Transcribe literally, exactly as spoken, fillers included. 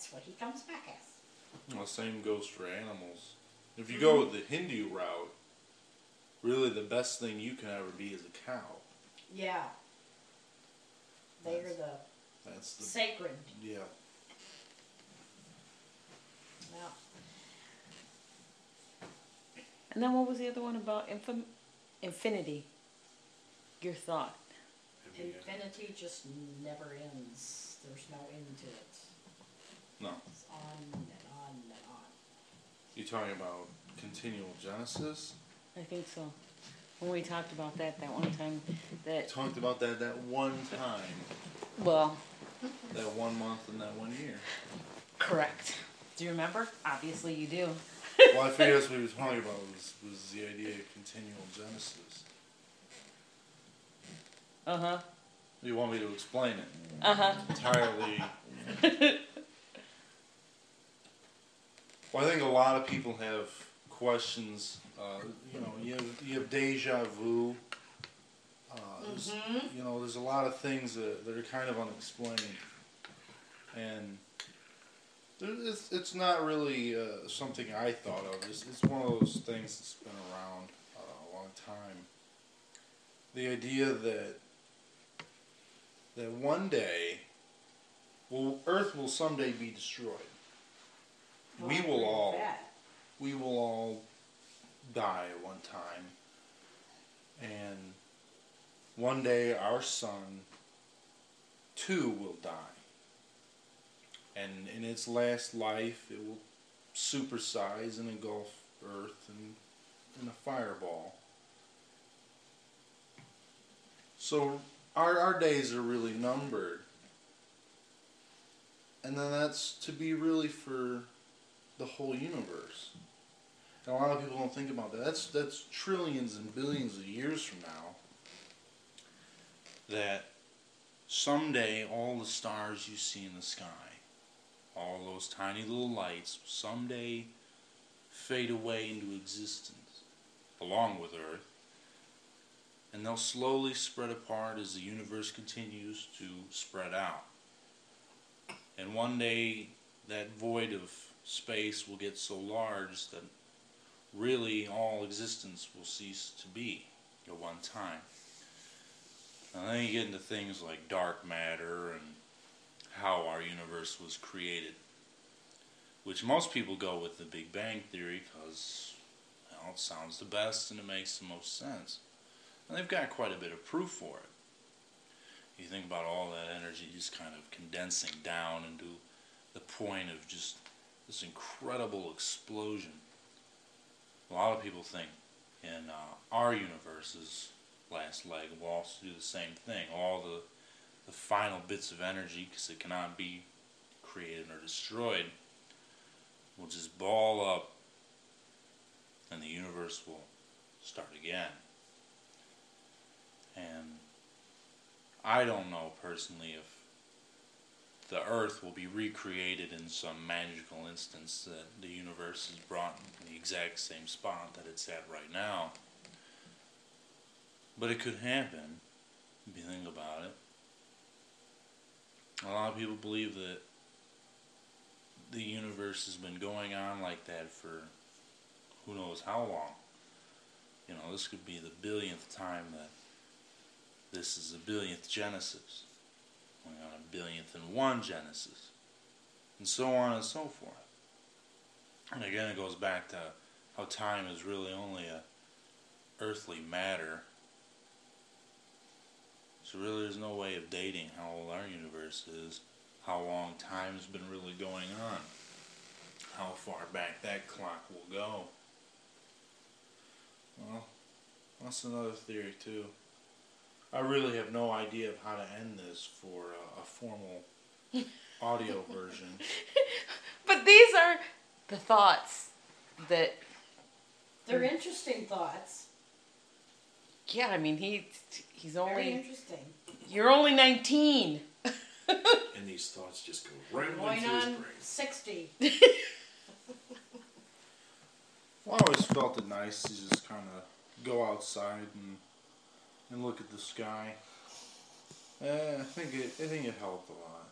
that's what he comes back as. Well, same goes for animals. If you go with the Hindu route, really the best thing you can ever be is a cow. Yeah. They That's, are the, that's the sacred. Yeah. Yeah. And then what was the other one about infin- infinity? Your thought. Infinity just never ends. There's no end to it. No. It's on and on and on. You talking about continual Genesis? I think so. When we talked about that that one time, that Talked about that that one time. well, That one month and that one year. correct. Do you remember? Obviously you do. Well, I figured that's what he was talking about was, was the idea of continual Genesis. Uh huh. You want me to explain it? Uh huh. Entirely. Well, I think a lot of people have questions. Uh, you know, you have, you have deja vu. Uh, there's, Mm-hmm. You know, there's a lot of things that, that are kind of unexplained. And there- it's, it's not really uh, something I thought of. It's, it's one of those things that's been around uh, a long time. The idea that that one day, well, Earth will someday be destroyed. Well, we I will agree with all, that. we will all die at one time, and one day our sun too will die. And in its last life, it will supersize and engulf Earth in, in a fireball. So our our days are really numbered. And then that's to be really for the whole universe. And a lot of people don't think about that. That's that's trillions and billions of years from now. That someday all the stars you see in the sky, all those tiny little lights, someday fade away into existence, along with Earth. And they'll slowly spread apart as the universe continues to spread out. And one day, that void of space will get so large that really all existence will cease to be at one time. And then you get into things like dark matter and how our universe was created, which most people go with the Big Bang Theory because, well, it sounds the best and it makes the most sense. And they've got quite a bit of proof for it. You think about all that energy just kind of condensing down into the point of just this incredible explosion. A lot of people think in uh, our universe's last leg will also do the same thing. All the, the final bits of energy, because it cannot be created or destroyed, will just ball up and the universe will start again. And I don't know personally if the Earth will be recreated in some magical instance that the universe is brought in the exact same spot that it's at right now. But it could happen, if you think about it. A lot of people believe that the universe has been going on like that for who knows how long. You know, this could be the billionth time that this is a billionth Genesis, going on a billionth and one Genesis, and so on and so forth. And again, it goes back to how time is really only a earthly matter. So really there's no way of dating how old our universe is, how long time's been really going on, how far back that clock will go. Well, that's another theory too. I really have no idea of how to end this for a, a formal audio version. But these are the thoughts that... They're interesting thoughts. Yeah, I mean, he he's Very only... interesting. You're only nineteen. And these thoughts just go right Going into his on brain. sixty. Well, I always felt it nice to just kind of go outside and and look at the sky. Eh, I think it I think it helped a lot.